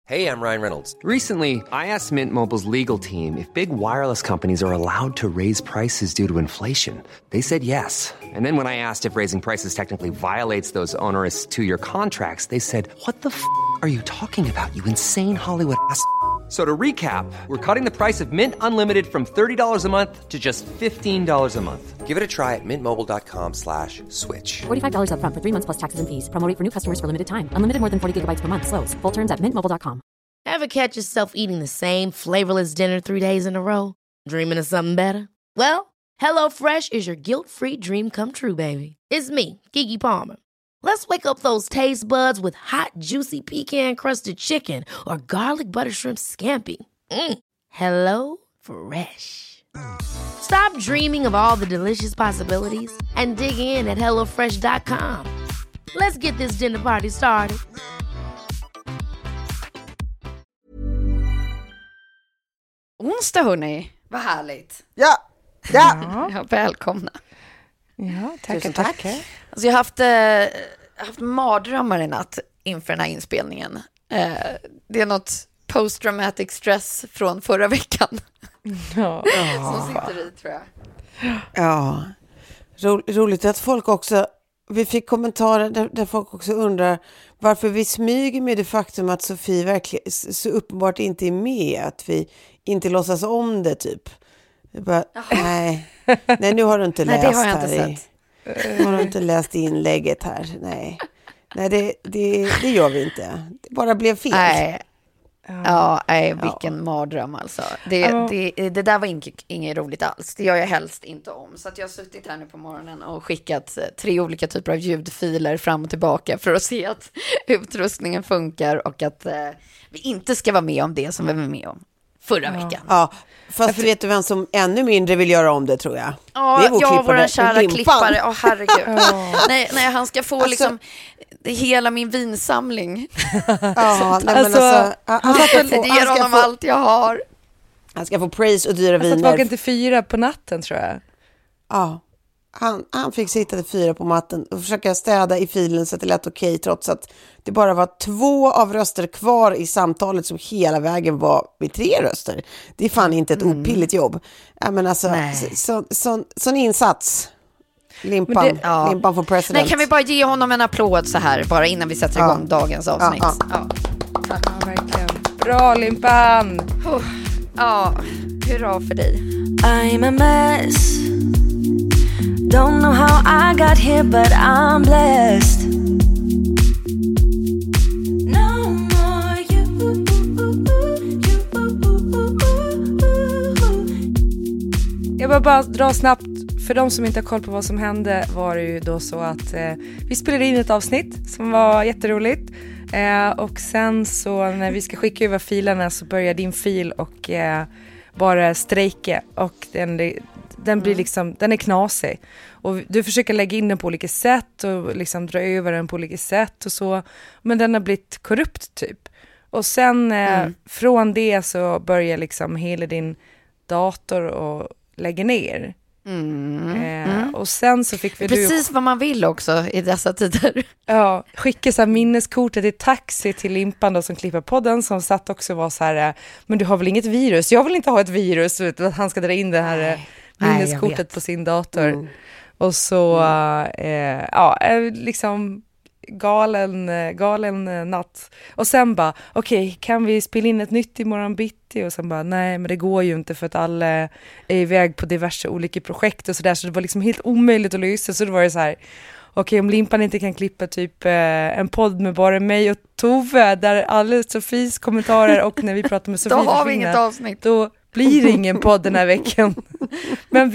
Hey, I'm Ryan Reynolds. Recently, I asked Mint Mobile's legal team if big wireless companies are allowed to raise prices due to inflation. They said yes. And then when I asked if raising prices technically violates those onerous two-year contracts, they said, "What the are you talking about, you insane Hollywood ass?" So to recap, we're cutting the price of Mint Unlimited from $30 a month to just $15 a month. Give it a try at mintmobile.com/switch. $45 up front for 3 months plus taxes and fees. Promo rate for new customers for limited time. Unlimited more than 40 gigabytes per month. Slows full terms at mintmobile.com. Ever catch yourself eating the same flavorless dinner 3 days in a row? Dreaming of something better? Well, HelloFresh is your guilt-free dream come true, baby. It's me, Keke Palmer. Let's wake up those taste buds with hot, juicy pecan-crusted chicken or garlic butter shrimp scampi. Hello Fresh. Stop dreaming of all the delicious possibilities and dig in at HelloFresh.com. Let's get this dinner party started. Onsdag, hörni. Vad härligt. Ja. Ja, välkomna. Ja, tack. Alltså jag har haft mardrömmar i natt inför den här inspelningen. Det är något post-traumatic stress från förra veckan. Som sitter i, tror jag. Ja, roligt att folk också... Vi fick kommentarer där folk också undrar varför vi smyger med det faktum att Sofie verkligen så uppenbart inte är med. Att vi inte låtsas om det, typ. Bara, nej, nu har du inte läst. Nej, det har jag inte sett. Har du inte läst inlägget här? Nej, det gör vi inte. Det bara blev fel. Nej. Ja, vilken mardröm alltså. Det där var inget roligt alls. Det gör jag helst inte om. Så att jag har suttit här nu på morgonen och skickat 3 olika typer av ljudfiler fram och tillbaka för att se att utrustningen funkar och att vi inte ska vara med om det som vi var med om förra veckan. Ja, fast vet du vem som ännu mindre vill göra om det, tror jag? Ja, det är vår kära klippare. Herregud. Nej, han ska få liksom hela min vinsamling. Ja, han ger honom allt jag har. Han ska få praise och dyra viner. Han satt vaken till 4 på natten, tror jag. Ja, han fick sitta till 4 på natten och försöka städa i filen så att det lät okej, trots att det bara var 2 av röster kvar i samtalet som hela vägen var med 3 röster. Det är fan inte ett opilligt jobb. Ja, men alltså, sån insats. Limpan för president. Nej, kan vi bara ge honom en applåd så här, bara innan vi sätter igång dagens avsnitt? Ja, verkligen. Bra, Limpan! Hurra för dig. I'm a mess. Don't know how I got here, but I'm blessed. No more you. Jag bara dra snabbt. För de som inte har koll på vad som hände var det ju då så att vi spelade in ett avsnitt som var jätteroligt. Och sen så när vi ska skicka över filerna så börjar din fil och bara strejka. Och den blir liksom, den är knasig. Och du försöker lägga in den på olika sätt och liksom dra över den på olika sätt och så. Men den har blivit korrupt typ. Och sen från det så börjar liksom hela din dator och lägga ner. Och sen så fick vi precis vad man vill också i dessa tider. Ja, skicka så här minneskortet i taxi till Limpan då, som klipper podden, som satt också och var så här: men du har väl inget virus? Jag vill inte ha ett virus, att han ska dra in det här minneskortet på sin dator. Och så liksom galen natt. Och sen bara, okej, kan vi spela in ett nytt imorgon bitti? Och sen bara, nej, men det går ju inte för att alla är iväg på diverse olika projekt och sådär. Så det var liksom helt omöjligt att lösa. Så det var ju så här, okej, om Limpan inte kan klippa typ en podd med bara mig och Tove, där alla Sofies kommentarer och när vi pratar med Sofie då har vi inget avsnitt. Då blir det ingen podd den här veckan. Men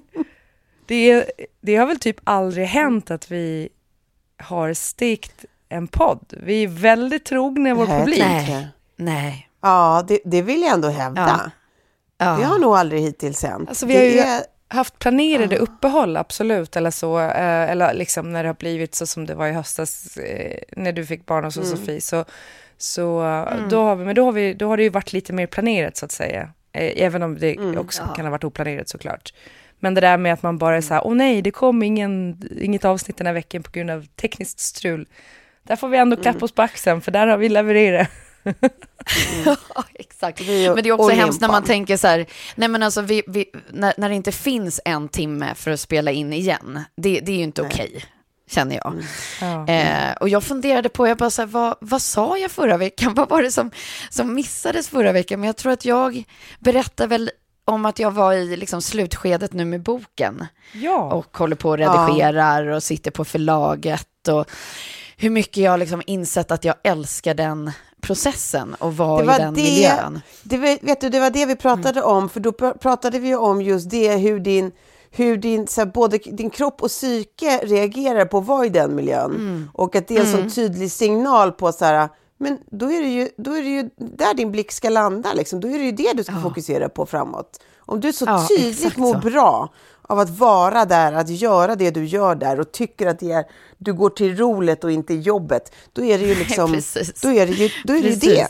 det har väl typ aldrig hänt att vi har stikt en podd. Vi är väldigt trogna vår publik. Nej. Ja, det vill jag ändå hävda. Ja. Det har nog aldrig hittills hänt. Alltså, vi har ju haft planerade uppehåll, absolut. Eller så. Eller liksom när det har blivit så som det var i höstas när du fick barn och Sofie. Då har det ju varit lite mer planerat, så att säga. Även om det också kan ha varit oplanerat, såklart. Men det där med att man bara är så här, nej, det kom inget avsnitt den här veckan på grund av tekniskt strul. Där får vi ändå klappa oss på axeln, för där har vi levererat. Ja, exakt. Men det är också hemskt när man tänker så här, nej men alltså när det inte finns en timme för att spela in igen, det är ju inte okej. Känner jag. Och jag funderade på, jag bara så här, vad sa jag förra veckan? Vad var det som missades förra veckan? Men jag tror att jag berättade väl om att jag var i liksom slutskedet nu med boken. Ja. Och håller på och redigerar och sitter på förlaget. Och hur mycket jag liksom insett att jag älskar den processen och var i den miljön. Det var det vi pratade om. För då pratade vi om just det, hur din, så här, både din kropp och psyke reagerar på att vara i den miljön. Och att det är en sån tydlig signal på så här, men då är det ju där din blick ska landa liksom. Då är det ju det du ska fokusera på framåt. Om du så tydligt mår bra av att vara där, att göra det du gör där och tycker att du går till roligt och inte jobbet, då är det ju liksom då är det ju det.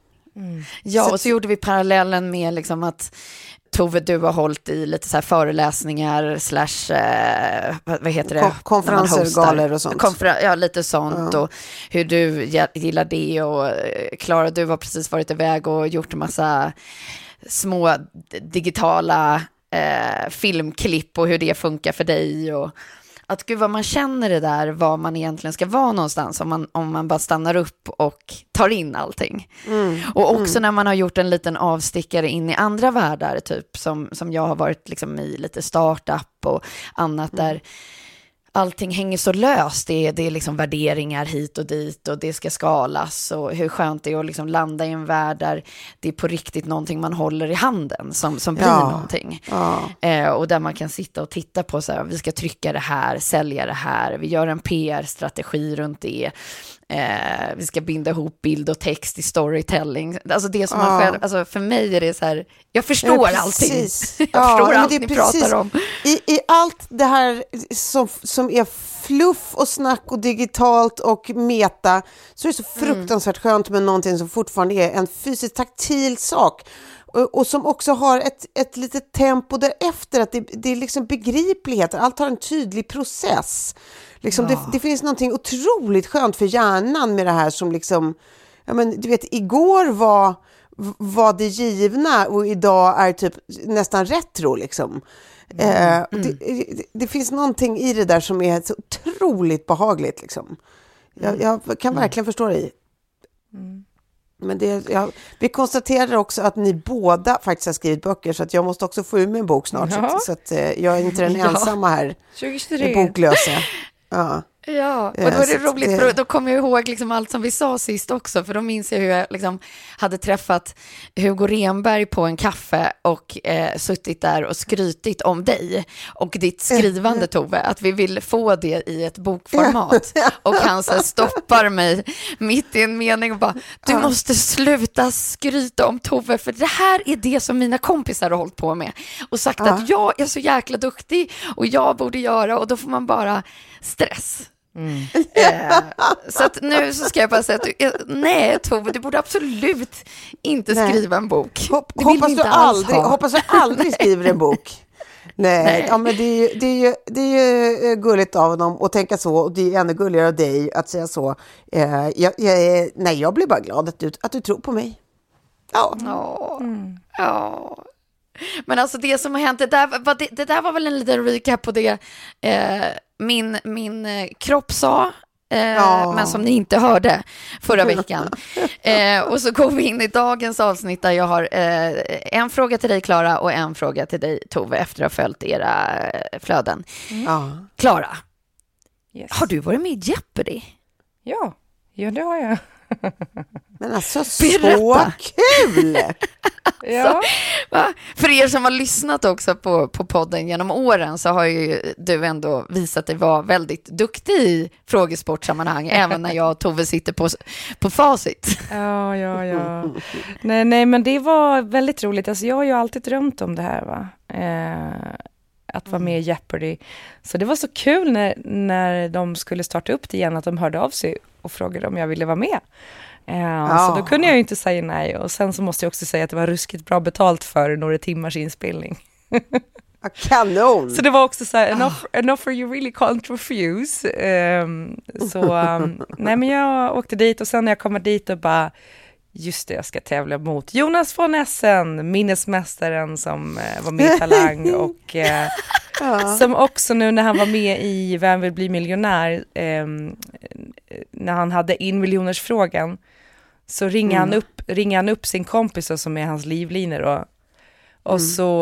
Ja, och så gjorde vi parallellen med liksom att Tove, du har hållit i lite så här föreläsningar / vad heter det? Konferenser, galor och sånt. Lite sånt. Och hur du gillar det. Och Klara, du har precis varit iväg och gjort en massa små digitala filmklipp och hur det funkar för dig. Och att gud vad man känner det där, var man egentligen ska vara någonstans om man bara stannar upp och tar in allting. Och också när man har gjort en liten avstickare in i andra världar, typ som jag har varit liksom i lite startup och annat där allting hänger så löst. Det är liksom värderingar hit och dit och det ska skalas, och hur skönt det är att liksom landa i en värld där det är på riktigt någonting man håller i handen som blir någonting. Och där man kan sitta och titta på så här, vi ska trycka det här, sälja det här, vi gör en PR-strategi runt det. Vi ska binda ihop bild och text i storytelling. Alltså det som man själv, alltså för mig är det så här, jag förstår allting. Jag förstår allt ni pratar om. I allt det här som är fluff och snack och digitalt och meta, så är det så fruktansvärt skönt med någonting som fortfarande är en fysiskt taktil sak. Och som också har ett litet tempo därefter, att det är liksom begriplighet. Allt har en tydlig process. Liksom det finns någonting otroligt skönt för hjärnan med det här som liksom, ja men du vet, igår var det givna och idag är typ nästan retro liksom. Det finns någonting i det där som är så otroligt behagligt liksom. Jag kan verkligen förstå dig. Men vi konstaterar också att ni båda faktiskt har skrivit böcker, så att jag måste också få ur min bok snart, så att jag är inte den ensamma här 2023. i boklösa. Ja, och då är det roligt, för då kommer jag ihåg liksom allt som vi sa sist också, för då minns jag hur jag liksom hade träffat Hugo Renberg på en kaffe och suttit där och skrytit om dig och ditt skrivande, Tove, att vi vill få det i ett bokformat. Och han så stoppar mig mitt i en mening och bara, du måste sluta skryta om Tove, för det här är det som mina kompisar har hållit på med och sagt att jag är så jäkla duktig och jag borde göra, och då får man bara stress. Så att nu så ska jag bara säga att nej, Tove, du borde absolut inte skriva en bok. Hoppas du aldrig skriver en bok. Nej. Ja, men det är ju gulligt av honom att tänka så, och det är ännu gulligare av dig att säga så. Jag blir bara glad att du tror på mig. Ja. Men alltså det som har hänt, det där var väl en liten recap på det min kropp sa, men som ni inte hörde förra veckan. Och så går vi in i dagens avsnitt där jag har en fråga till dig, Klara, och en fråga till dig, Tove, efter att ha följt era flöden. Klara, har du varit med i Jeopardy? Ja, det har jag. Men alltså, så kul! Ja. För er som har lyssnat också på podden genom åren, så har ju du ändå visat dig vara väldigt duktig i frågesportsammanhang, även när jag och Tove sitter på facit. Ja. Nej, men det var väldigt roligt. Alltså, jag har ju alltid drömt om det här, va? Att vara med i Jeopardy. Så det var så kul när de skulle starta upp det igen, att de hörde av sig och frågade om jag ville vara med. Så då kunde jag ju inte säga nej. Och sen så måste jag också säga att det var ruskigt bra betalt för några timmars inspelning. Kanon! Så det var också så här, an offer you really can't refuse. Nej, men jag åkte dit, och sen när jag kommer dit och bara, Just det, jag ska tävla mot Jonas von Essen, minnesmästaren som var med i Talang och som också nu när han var med i Vem vill bli miljonär, när han hade miljonersfrågan, så ringer han upp sin kompis som är hans livlinor då. Och så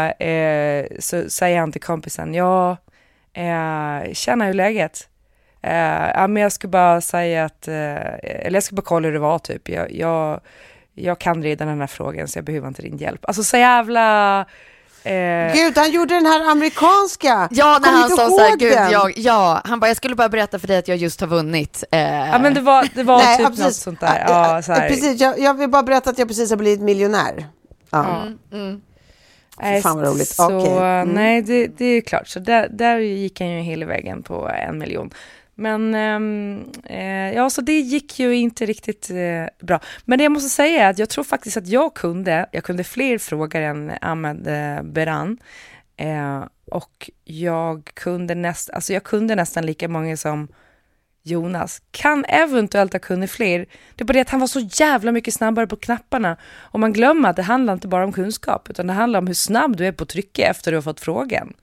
säger han till kompisen, känner hur läget? Men jag skulle bara säga att, eller jag skulle bara kolla hur det var typ. Jag kan redan den här frågan så jag behöver inte din hjälp. Alltså så jävla... Gud, han gjorde den här amerikanska. Ja, när han sa så här, gud, han bara, jag skulle bara berätta för dig att jag just har vunnit. Ja, men det var Nej, typ precis. något sånt där. Ja, så här. Precis, jag vill bara berätta att jag precis har blivit miljonär. Ja. Fan vad roligt. Så, nej, det är klart. Så där gick han ju hela vägen på 1 miljon. Men så det gick ju inte riktigt bra. Men det jag måste säga är att jag tror faktiskt att jag kunde fler frågor än Ahmed Beran. Och jag kunde nästan lika många som Jonas. Kan eventuellt ha kunnat fler. Det är bara det att han var så jävla mycket snabbare på knapparna. Och man glömmer att det handlar inte bara om kunskap, utan det handlar om hur snabb du är på att trycka efter du har fått frågan.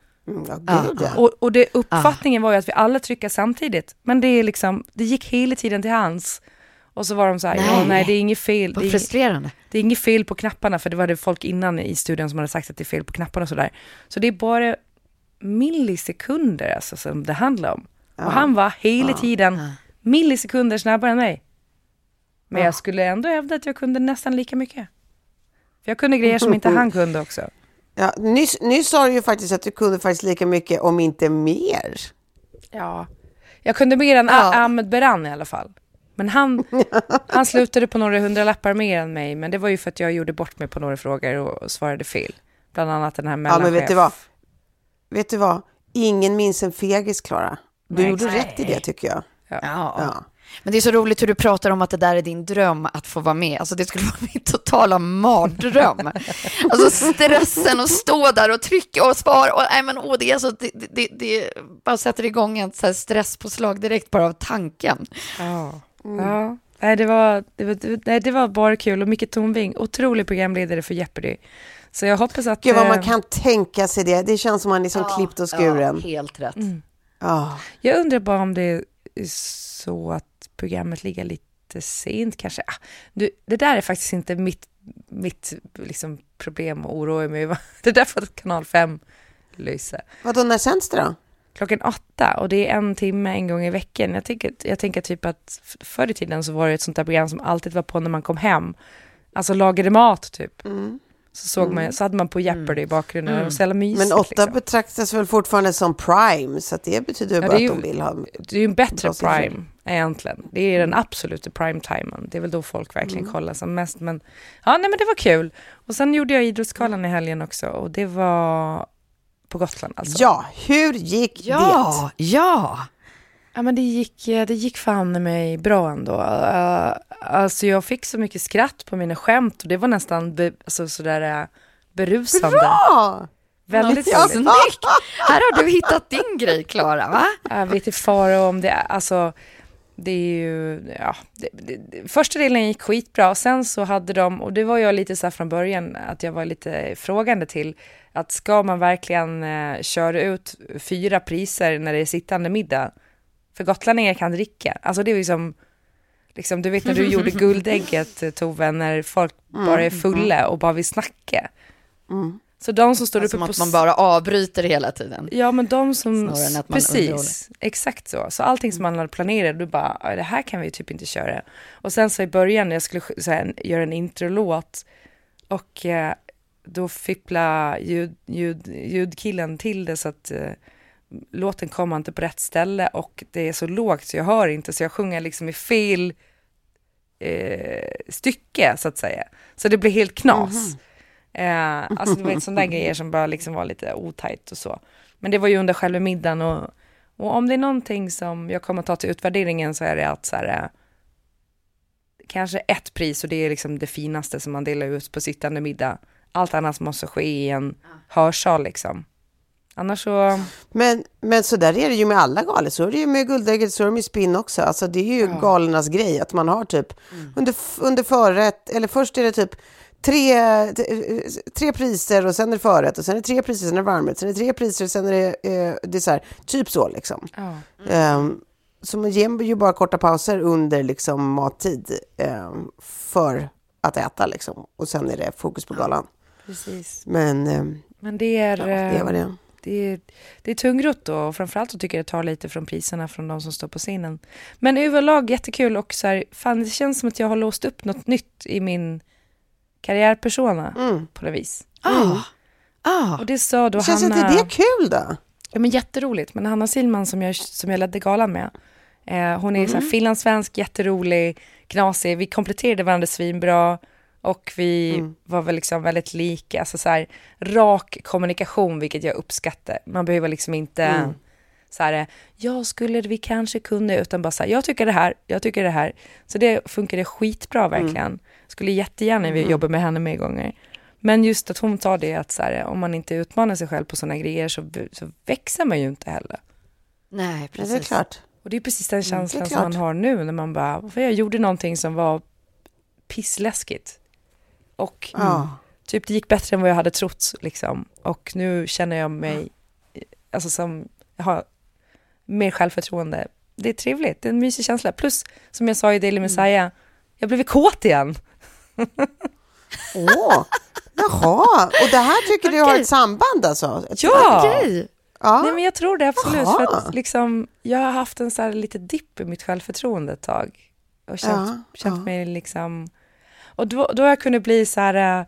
Och det uppfattningen var ju att vi alla trycker samtidigt. Men det är liksom, det gick hela tiden till hans. Och så var de så här, nej det är inget fel. Det är frustrerande. Det är inget fel på knapparna, för det var det folk innan i studion som hade sagt att det är fel på knapparna och sådär. Så det är bara millisekunder alltså, som det handlar om. Och han var hela tiden millisekunder snabbare än mig. Men jag skulle ändå hävda att jag kunde nästan lika mycket. För jag kunde grejer som inte han kunde också. Ja, nyss sa du ju faktiskt att du kunde faktiskt lika mycket, om inte mer. Ja, jag kunde mer än Ahmed Beran i alla fall. Men han slutade på några 100-lappar mer än mig. Men det var ju för att jag gjorde bort mig på några frågor och svarade fel. Bland annat den här mellanchef. Ja, men vet du vad? Ingen minns en fegis, Klara. Du gjorde rätt i det, tycker jag. Ja. Men det är så roligt hur du pratar om att det där är din dröm att få vara med. Alltså det skulle vara min totala mardröm. Alltså stressen att stå där och trycka och svara. Det är så, det bara sätter igång en så här stresspåslag direkt bara av tanken. Ja. Nej, det var bara kul och mycket Tornving. Otrolig programledare för Jeopardy. Så jag hoppas att... Gud vad man kan tänka sig det. Det känns som man liksom klippt och skuren. Ja, helt rätt. Jag undrar bara om det är så att programmet ligger lite sent kanske. Det där är faktiskt inte mitt liksom problem och oroa mig. Det är därför att kanal 5 lyser. Vadå, när sänds det då? 8:00 och det är 1 timme en gång i veckan. Jag tänker typ att förr i tiden så var det ett sånt där program som alltid var på när man kom hem. Alltså lagade mat typ. Så hade man på Jeopardy i bakgrunden och ställa mysigt. Men 8 liksom. betraktas väl fortfarande som prime, så att det betyder bara att de vill ha... Det är ju en bättre prime egentligen. Det är den absoluta prime-timen. Det är väl då folk verkligen kollar som mest. Men men det var kul. Och sen gjorde jag Idrottsgalan i helgen också. Och det var på Gotland alltså. Ja, hur gick det? Ja, men det gick fan med mig bra ändå. Alltså jag fick så mycket skratt på mina skämt och det var nästan sådär berusande. Bra! Väldigt snyggt. Här har du hittat din grej, Klara, va? Jag vet inte fara om det. Alltså, det är ju... Ja, första delen gick skitbra. Sen så hade de... Och det var jag lite så här från början att jag var lite frågande till. Att ska man verkligen köra ut 4 priser när det är sittande middag? För gotlänningar kan dricka. Alltså det är liksom du vet när du gjorde guldägget, Tove, när folk bara är fulla och bara vill snacka. Så de som står uppe på... att man bara avbryter hela tiden. Ja, men de som... Precis, underhåller. exakt så. Så allting som man hade planerat, du bara, det här kan vi ju typ inte köra. Och sen så i början, jag skulle göra en introlåt och då fippla ljudkillen till det så att... låten kommer inte på rätt ställe och det är så lågt så jag hör inte, så jag sjunger liksom i fel stycke så att säga. Så det blir helt knas. Alltså det var ett sånt där grejer som bara liksom var lite otajt och så. Men det var ju under själva middagen och om det är någonting som jag kommer att ta till utvärderingen så är det att så här, kanske 1 pris och det är liksom det finaste som man delar ut på sittande middag. Allt annat måste ske i en hörsal liksom. Annars så... Men så där är det ju med alla galor. Så är det ju med Guldägget, så är det med Spinn också. Alltså det är ju galernas grej att man har typ under förrätt, eller först är det typ tre priser och sen är det förrätt och sen är det 3 priser, sen är det varmrätt, sen är det 3 priser och sen är det dessert. Typ så liksom. Så man ger ju bara korta pauser under liksom mattid för att äta liksom. Och sen är det fokus på galan. Precis. Men det är... det var det. Det är tungrott och framförallt så tycker jag det tar lite från priserna från de som står på scenen. Men överlag jättekul och så här, fan det känns som att jag har låst upp något nytt i min karriärpersona på det vis. Och det sa då känns Hanna... inte det kul då? Ja men jätteroligt. Men Hanna Silman som jag ledde galan med. Hon är så här finlandssvensk, jätterolig, knasig. Vi kompletterade varandra svinbra. Och vi var väl liksom väldigt lika. Alltså så här, rak kommunikation, vilket jag uppskattar. Man behöver liksom inte så här, vi kanske kunde, utan bara så här, jag tycker det här. Så det funkade skitbra verkligen. Skulle jättegärna jobba med henne med gånger. Men just att hon tar det att så här, om man inte utmanar sig själv på såna grejer så växer man ju inte heller. Nej, precis. Det är klart. Och det är precis den känslan som man har nu när man bara, för jag gjorde någonting som var pissläskigt. Och typ det gick bättre än vad jag hade trott liksom. Och nu känner jag mig alltså som jag har mer självförtroende. Det är trevligt, det är en mysig känsla. Plus, som jag sa i Daily Messiah, jag blev kåt igen. Jaha, och det här tycker du har ett samband alltså? Ja! Ja. Nej men jag tror det absolut. För att liksom, jag har haft en så här lite dipp i mitt självförtroende ett tag. Och känt mig liksom... Och då har jag kunnat bli så här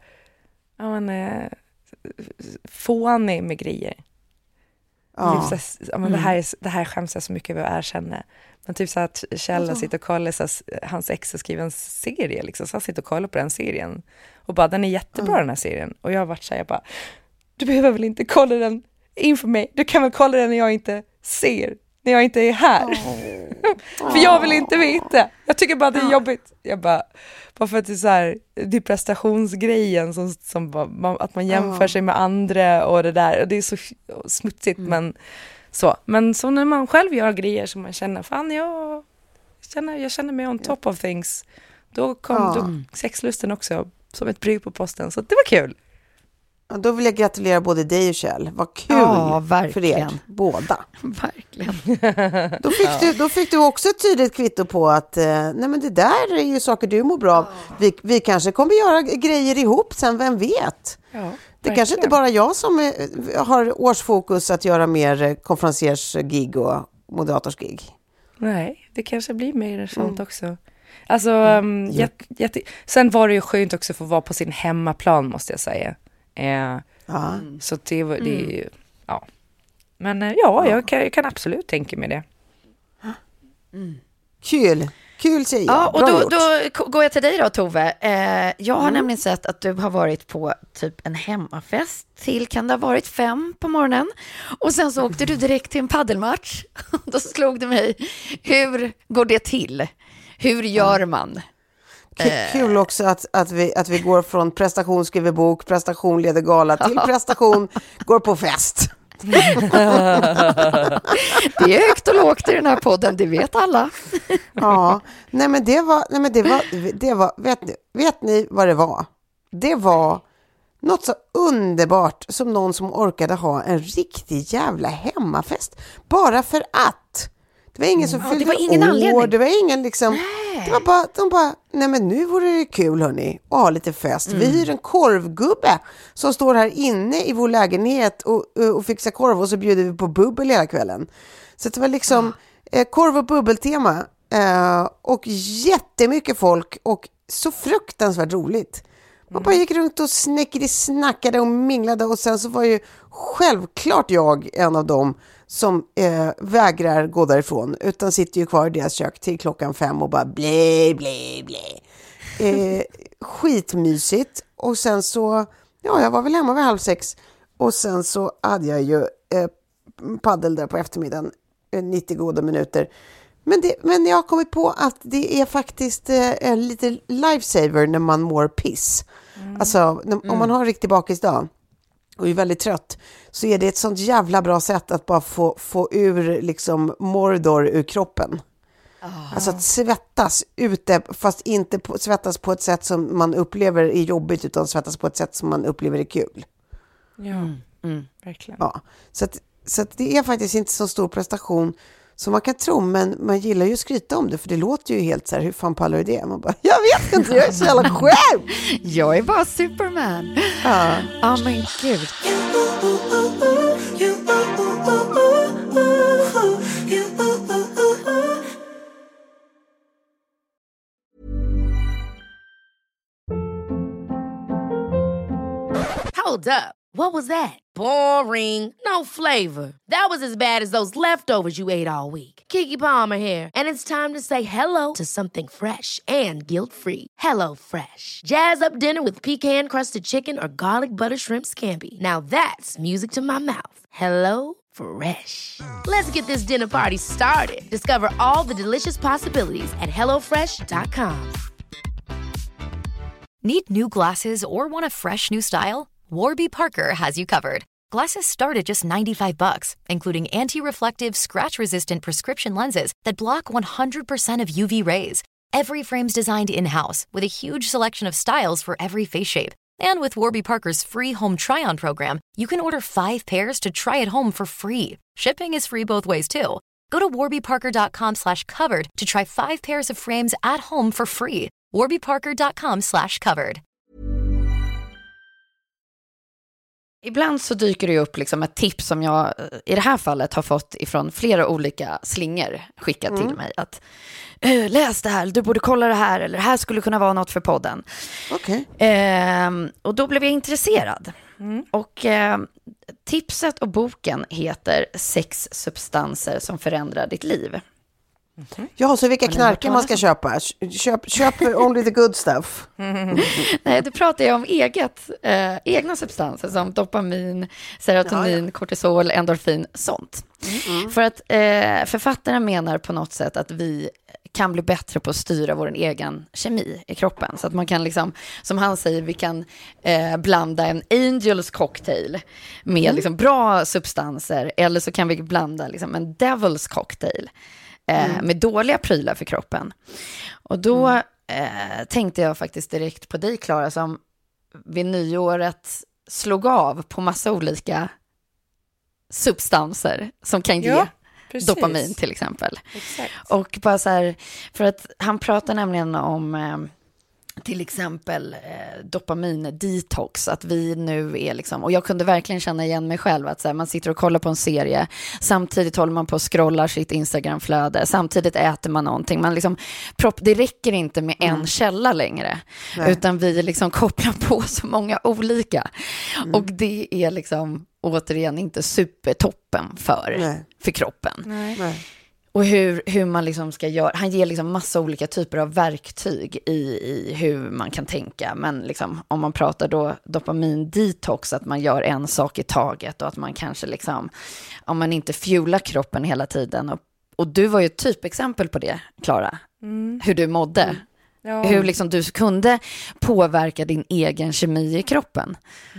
fånig med grejer. Typ så här, det här skäms jag så mycket över att erkänna. Men typ så att Kjell sitter och kollar, så hans ex har skrivit en serie liksom, så han sitter och kollar på den serien. Och bara, den är jättebra den här serien. Och jag har varit så här, jag bara, du behöver väl inte kolla den inför mig. Du kan väl kolla den när jag inte ser. När jag inte är här. För jag vill inte veta. Jag tycker bara det är jobbigt. Jag bara för att det är så här, det är prestationsgrejen som att man jämför sig med andra och det där. Och det är så smutsigt men så. Men så när man själv gör grejer som man känner, fan jag känner mig on top of things. Då kom sexlusten också som ett brev på posten. Så det var kul. Ja, då vill jag gratulera både dig och Kjell. Vad kul för er båda. Verkligen. Då fick du också ett tydligt kvitto på att nej men det där är ju saker du mår bra av. Vi kanske kommer göra grejer ihop sen, vem vet? Ja, det kanske inte bara jag som har årsfokus att göra mer konferenciers-gig och moderatorsgig. Nej, det kanske blir mer sånt också. Alltså, sen var det ju skönt också för att vara på sin hemmaplan, måste jag säga. Så det är ju men jag kan absolut tänka mig det. Kul säger jag. Ja, och då går jag till dig då, Tove. Jag har nämligen sett att du har varit på typ en hemmafest till, kan det ha varit 5 på morgonen, och sen så åkte du direkt till en paddelmatch. Då slog det mig, hur går det till? Hur gör man? Kul också att vi går från prestation skriver bok, prestation leder gala till prestation går på fest. Det är högt och lågt i den här podden, det vet alla. Ja, det var vet ni vad det var? Det var något så underbart som någon som orkade ha en riktig jävla hemmafest bara för att. Det var ingen som fyllde det var ingen anledning. Det var ingen liksom. Det var bara, de bara, nej men nu vore det kul hörni, att ha lite fest. Vi hyr en korvgubbe som står här inne i vår lägenhet och fixar korv, och så bjuder vi på bubbel hela kvällen. Så det var liksom korv- och bubbeltema och jättemycket folk och så fruktansvärt roligt. Man bara gick runt och snackade och minglade, och sen så var ju självklart jag en av dem som vägrar gå därifrån, utan sitter ju kvar i deras kök till 5:00 och bara blä. Skitmysigt. Och sen så, jag var väl hemma vid 5:30, och sen så hade jag ju paddel där på eftermiddagen, 90 goda minuter. Men jag har kommit på att det är faktiskt lite lifesaver när man mår piss. Alltså om man har en riktig bakisdag och är väldigt trött, så är det ett sånt jävla bra sätt att bara få ur liksom Mordor ur kroppen. Alltså att svettas ute, fast inte svettas på ett sätt som man upplever är jobbigt, utan svettas på ett sätt som man upplever är kul. Ja, verkligen. Ja, så att det är faktiskt inte så stor prestation som man kan tro, men man gillar ju att skryta om det, för det låter ju helt så här, hur fan pallar du det? Man bara, jag vet inte, jag är så jävla själv. Jag är bara Superman. Ja, men gud. Hold up. What was that? Boring. No flavor. That was as bad as those leftovers you ate all week. Keke Palmer here, and it's time to say hello to something fresh and guilt-free. Hello Fresh. Jazz up dinner with pecan-crusted chicken or garlic butter shrimp scampi. Now that's music to my mouth. Hello Fresh. Let's get this dinner party started. Discover all the delicious possibilities at hellofresh.com. Need new glasses or want a fresh new style? Warby Parker has you covered. Glasses start at just $95, including anti-reflective, scratch-resistant prescription lenses that block 100% of UV rays. Every frame's designed in-house with a huge selection of styles for every face shape. And with Warby Parker's free home try-on program, you can order 5 pairs to try at home for free. Shipping is free both ways, too. Go to warbyparker.com/covered to try 5 pairs of frames at home for free. warbyparker.com/covered. Ibland så dyker det upp liksom ett tips som jag i det här fallet har fått ifrån flera olika slingor skickat till mig. Att läs det här, du borde kolla det här, eller det här skulle kunna vara något för podden. Okej. Och då blev jag intresserad. Och tipset och boken heter 6 substanser som förändrar ditt liv. Ja, så vilka knarkar man ska köpa? Köp only the good stuff. Nej, det pratar jag om egna substanser som dopamin, serotonin, kortisol, endorfin, sånt. För att författaren menar på något sätt att vi kan bli bättre på att styra vår egen kemi i kroppen. Så att man kan liksom, som han säger, vi kan blanda en Angels cocktail med liksom bra substanser, eller så kan vi blanda liksom en Devil's cocktail med dåliga prylar för kroppen. Och då tänkte jag faktiskt direkt på dig, Klara, som vid nyåret slog av på massa olika substanser som kan ge dopamin till exempel. Exakt. Och bara så här, för att han pratar nämligen om till exempel dopamin-detox, att vi nu är liksom, och jag kunde verkligen känna igen mig själv, att så här, man sitter och kollar på en serie, samtidigt håller man på och scrollar sitt Instagram-flöde, samtidigt äter man någonting, man liksom, det räcker inte med en källa längre. Nej. Utan vi liksom kopplar på så många olika, och det är liksom återigen inte supertoppen för kroppen. Nej. Och hur man liksom ska göra. Han ger liksom massa olika typer av verktyg i hur man kan tänka. Men liksom, om man pratar då dopamin-detox, att man gör en sak i taget. Och att man kanske liksom, om man inte fuelar kroppen hela tiden. Och du var ju ett typexempel på det, Klara. Hur du mådde. Ja. Hur liksom du kunde påverka din egen kemi i kroppen.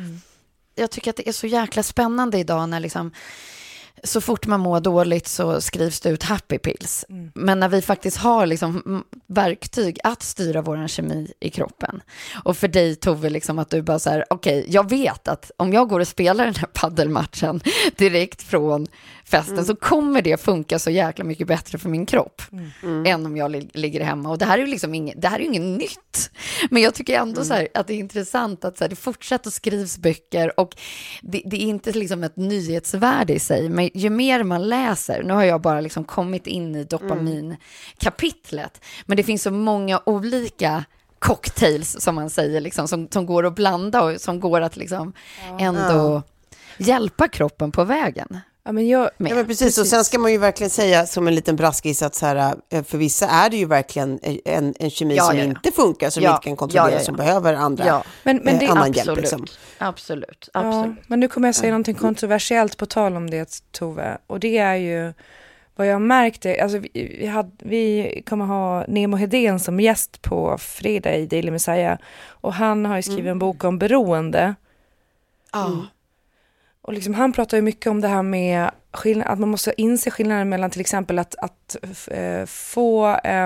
Jag tycker att det är så jäkla spännande idag när liksom, så fort man mår dåligt så skrivs det ut happy pills. Men när vi faktiskt har liksom verktyg att styra vår kemi i kroppen. Och för dig, Tove, liksom att du bara så här, okej, jag vet att om jag går och spelar den här paddelmatchen direkt från festen så kommer det funka så jäkla mycket bättre för min kropp än om jag ligger hemma. Och det här är ju liksom det här är ju inget nytt. Men jag tycker ändå så här, att det är intressant att så här, det fortsätter att skrivs böcker, och det är inte liksom ett nyhetsvärde i sig. Men ju mer man läser, nu har jag bara liksom kommit in i dopaminkapitlet, men det finns så många olika cocktails som man säger liksom, som går att blanda och som går att liksom ändå hjälpa kroppen på vägen. Ja, men precis. Och sen ska man ju verkligen säga som en liten braskis att så här, för vissa är det ju verkligen en kemi som inte funkar, som inte kan kontrollera, som behöver andra men det är annan absolut, hjälp. Liksom. Absolut. Men nu kommer jag säga någonting kontroversiellt på tal om det, Tove. Och det är ju vad jag märkte, alltså vi kommer ha Nemo Hedén som gäst på fredag i Daily Messiah, och han har ju skrivit en bok om beroende. Och liksom, han pratar ju mycket om det här med att man måste inse skillnaden mellan till exempel att få,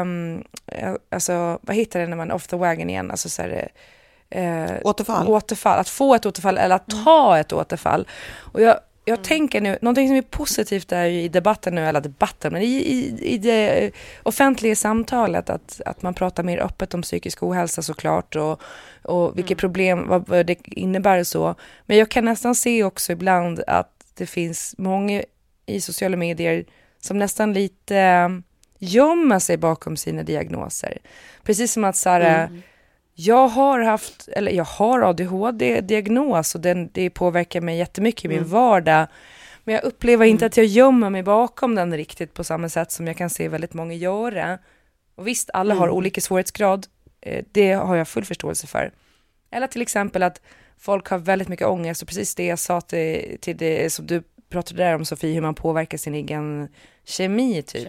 alltså vad heter det när man off the wagon igen, alltså så här, återfall, att få ett återfall eller att ta ett återfall. Och jag tänker nu, någonting som är positivt är ju i debatten nu, eller debatten, men i det offentliga samtalet att man pratar mer öppet om psykisk ohälsa såklart och vilka problem, vad det innebär och så. Men jag kan nästan se också ibland att det finns många i sociala medier som nästan lite gömmer sig bakom sina diagnoser. Precis som att så här, jag har ADHD-diagnos och det påverkar mig jättemycket i min vardag. Men jag upplever inte att jag gömmer mig bakom den riktigt på samma sätt som jag kan se väldigt många göra. Och visst, alla har olika svårighetsgrad. Det har jag full förståelse för. Eller till exempel att folk har väldigt mycket ångest. Och precis det jag sa till det som du pratade där om, Sofie, hur man påverkar sin egen kemi typ.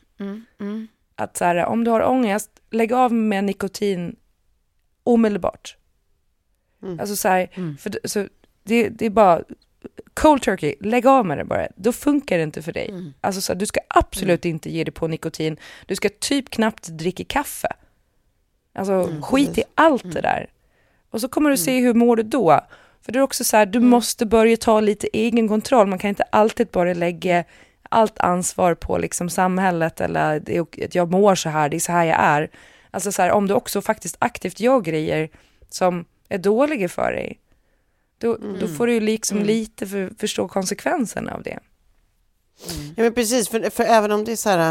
Att så här, om du har ångest, lägg av med nikotin omedelbart. Alltså så här, så det är bara cold turkey, lägg av med det bara. Då funkar det inte för dig. Alltså så här, du ska absolut inte ge dig på nikotin. Du ska typ knappt dricka kaffe. Alltså skit i allt det där. Och så kommer du se hur mår du då. För det är också så här, du måste börja ta lite egen kontroll. Man kan inte alltid bara lägga allt ansvar på liksom samhället eller att jag mår så här, det är så här jag är. Alltså så här, om du också faktiskt aktivt gör grejer som är dåliga för dig, då får du ju liksom lite förstå konsekvenserna av det. Ja, men precis, för även om det är så här,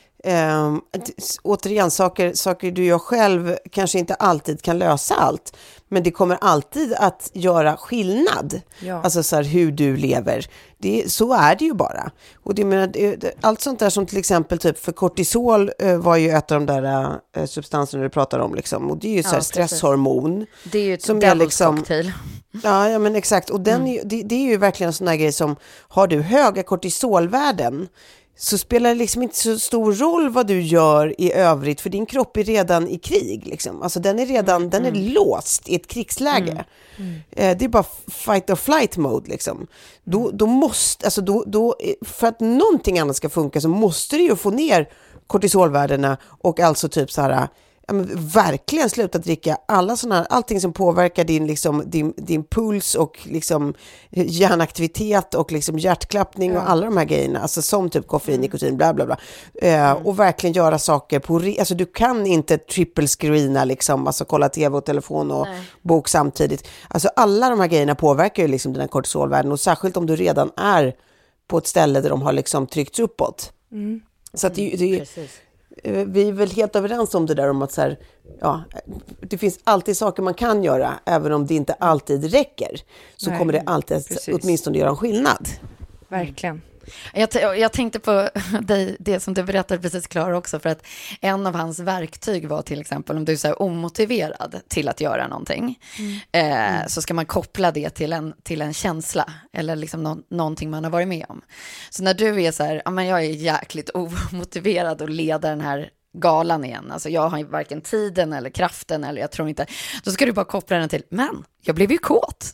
återigen, saker du gör själv kanske inte alltid kan lösa allt, men det kommer alltid att göra skillnad. Ja. Alltså så här, hur du lever. Så är det ju bara. Och det menar, allt sånt där som till exempel typ för kortisol var ju ett av de där substanserna du pratar om liksom. Och det är ju så här stresshormon. Det är ju ett som devil's liksom, cocktail. Ja, men exakt. Och den det är ju verkligen en sån här grej som, har du höga kortisolvärden så spelar det liksom inte så stor roll vad du gör i övrigt, för din kropp är redan i krig liksom. Alltså den är redan den är låst i ett krigsläge. Det är bara fight or flight mode liksom. Då måste, alltså då för att någonting annat ska funka så måste du ju få ner kortisolvärdena och alltså typ så här, verkligen sluta dricka allting som påverkar din puls och liksom hjärnaktivitet och liksom hjärtklappning och alla de här grejerna, alltså som typ koffein, nikotin, bla bla bla. Och verkligen göra saker alltså du kan inte triple screena liksom, alltså kolla tv och telefon och bok samtidigt. Alltså alla de här grejerna påverkar ju liksom dina kortisolvärden, och särskilt om du redan är på ett ställe där de har liksom tryckts uppåt. Så att vi är väl helt överens om det där om att så här, det finns alltid saker man kan göra, även om det inte alltid räcker, så kommer det alltid åtminstone göra en skillnad. Verkligen. Jag tänkte på det som du berättade precis, Klara, också, för att en av hans verktyg var till exempel om du är så här omotiverad till att göra någonting, så ska man koppla det till en känsla eller liksom någonting man har varit med om. Så när du är så här, men jag är jäkligt omotiverad att leda den här galan igen, alltså jag har varken tiden eller kraften, eller jag tror inte, då ska du bara koppla den till, men jag blev ju kåt.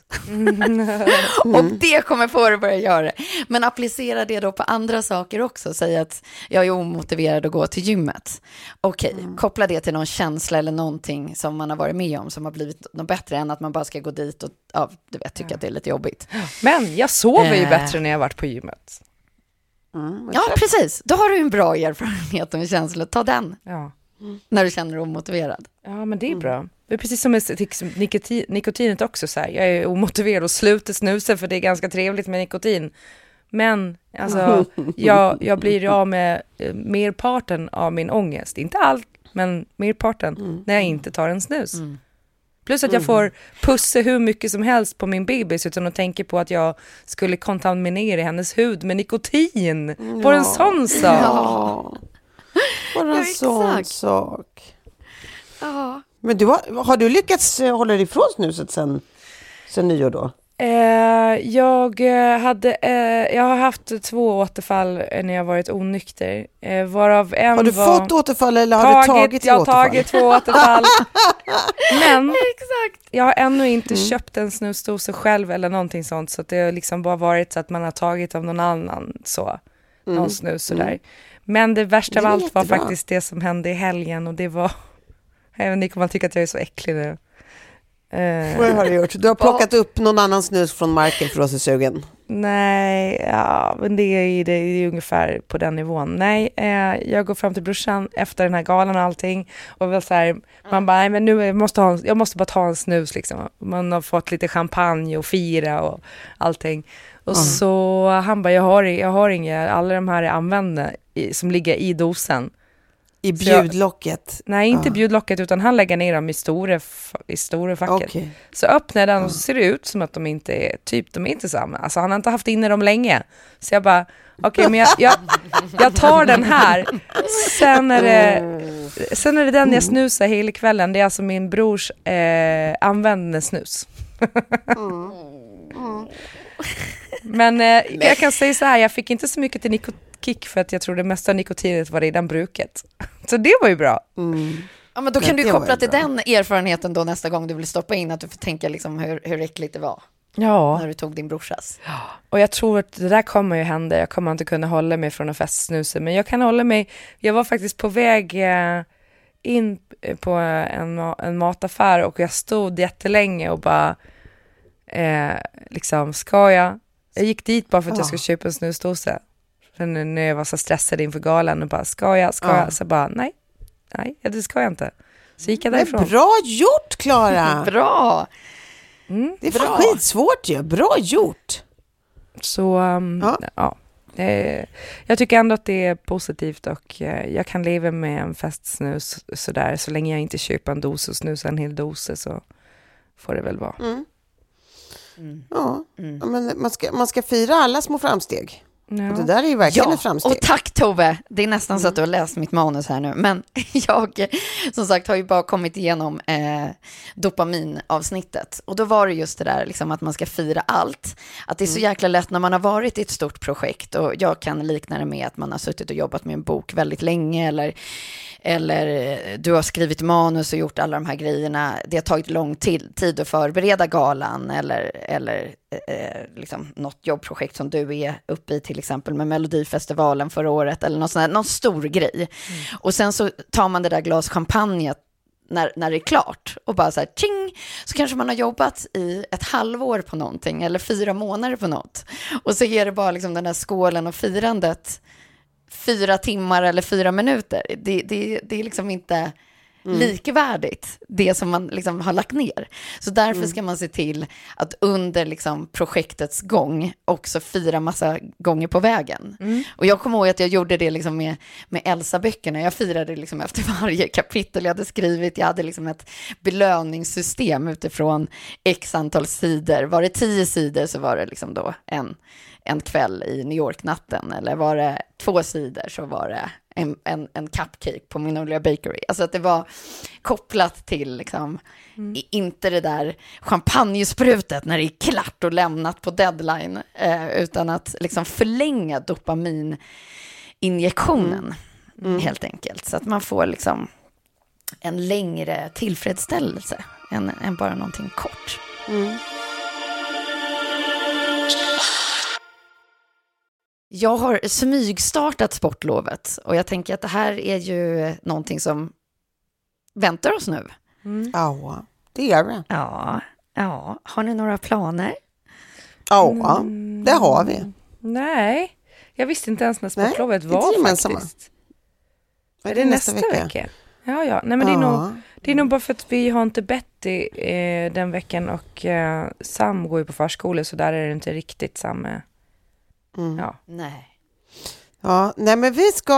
Och det kommer få dig att börja göra det. Men applicera det då på andra saker också. Säg att jag är omotiverad att gå till gymmet. Okej, koppla det till någon känsla eller någonting som man har varit med om som har blivit något bättre än att man bara ska gå dit och tycka att det är lite jobbigt. Men jag sover ju bättre när jag har varit på gymmet. Ja, precis. Då har du en bra erfarenhet och en känsla. Ta den. Ja. När du känner dig omotiverad. Ja, men det är bra. Det är precis som med nikotinet också. Så här. Jag är omotiverad och slutar snusa för det är ganska trevligt med nikotin. Men alltså, jag blir av med merparten av min ångest. Inte allt, men merparten när jag inte tar en snus. Plus att jag får pussa hur mycket som helst på min bebis utan att tänka på att jag skulle kontaminera hennes hud med nikotin. Bara en sån sak. Ja. Bara en sån sak. Ja. Men har du lyckats hålla dig ifrån snuset sen nyår då? Jag har haft 2 återfall när jag varit onykter. Varav en har du fått återfall eller har du tagit jag återfall? Jag har tagit 2 återfall. Men exakt. Jag har ännu inte köpt en snusdosa själv eller någonting sånt. Så att det har liksom bara varit så att man har tagit av någon annan så. Någon snus sådär. Men det värsta av allt var faktiskt det som hände i helgen. Och det var... Även ni kommer att tycka att jag är så äcklig nu. Vad har du gjort? Du har plockat upp någon annan snus från marken för oss i sugen. Nej, ja, men det är ungefär på den nivån. Nej, jag går fram till brorsan efter den här galan och allting. Och väl så här, man bara, nej men nu jag måste bara ta en snus liksom. Man har fått lite champagne och fira och allting. Och så han bara, jag har inga, alla de här är använda som ligger i dosen. I bjudlocket? Nej, inte bjudlocket, utan han lägger ner dem i stora facket. Okay. Så öppnar den och så ser det ut som att de inte är de är inte samma. Alltså han har inte haft inne dem länge. Så jag bara, okej, men jag tar den här. Sen är det den jag snusar hela kvällen. Det är alltså min brors användande snus. Men jag kan säga så här, jag fick inte så mycket till kick för att jag tror det mesta nikotinet var redan bruket. Så det var ju bra. Ja, men då kan du koppla till den erfarenheten då nästa gång du vill stoppa in, att du får tänka liksom hur äckligt det var. Ja. När du tog din brorsas. Ja. Och jag tror att det där kommer ju hända. Jag kommer inte kunna hålla mig från en festsnuse. Men jag kan hålla mig. Jag var faktiskt på väg in på en mataffär. Och jag stod jättelänge och bara liksom, jag gick dit bara för att jag skulle köpa en snusdosa. För när jag var så stressad inför galan och bara, ska jag? Så bara, nej, det ska jag inte. Så gick jag därifrån. Men bra gjort, Klara! Bra! Det är bra. Skitsvårt ju. Bra gjort. Så jag tycker ändå att det är positivt och jag kan leva med en festsnus sådär, så länge jag inte köper en dos och snusar en hel dos, så får det väl vara. Ja, men man ska fira alla små framsteg. Ja. Och det där är ju verkligen ett framsteg. Och tack Tove, det är nästan så att du har läst mitt manus här nu. Men jag, som sagt, har ju bara kommit igenom dopaminavsnittet. Och då var det just det där liksom, att man ska fira allt. Att det är så jäkla lätt när man har varit i ett stort projekt. Och jag kan likna det med att man har suttit och jobbat med en bok väldigt länge. Eller du har skrivit manus och gjort alla de här grejerna. Det har tagit lång tid att förbereda galan. Eller liksom något jobbprojekt som du är uppe i, till exempel med Melodifestivalen förra året. Eller någon stor grej. Och sen så tar man det där glas champagne när det är klart. Och bara så här, tjing, så kanske man har jobbat i ett halvår på någonting. Eller 4 månader på något. Och så är det bara liksom den där skålen och firandet 4 timmar eller 4 minuter. Det är liksom inte likvärdigt det som man liksom har lagt ner. Så därför ska man se till att under liksom projektets gång också fira massa gånger på vägen. Och jag kommer ihåg att jag gjorde det liksom med Elsa-böckerna. Jag firade liksom efter varje kapitel jag hade skrivit. Jag hade liksom ett belöningssystem utifrån x antal sidor. Var det 10 sidor så var det liksom då en kväll i New York-natten, eller var det 2 sidor så var det en cupcake på Magnolia Bakery. Alltså att det var kopplat till liksom, inte det där champagnesprutet när det är klart och lämnat på deadline, utan att liksom förlänga dopamininjektionen helt enkelt. Så att man får liksom en längre tillfredsställelse än bara någonting kort. Jag har smygstartat sportlovet och jag tänker att det här är ju någonting som väntar oss nu. Ja, det gör det. Ja. Har ni några planer? Ja, det har vi. Nej, jag visste inte ens när sportlovet var faktiskt. Är det nästa vecka? Ja. Nej, men det är nog bara för att vi har inte Betty den veckan och Sam går ju på förskola, så där är det inte riktigt samma. Ja. Nej. Ja, nej, men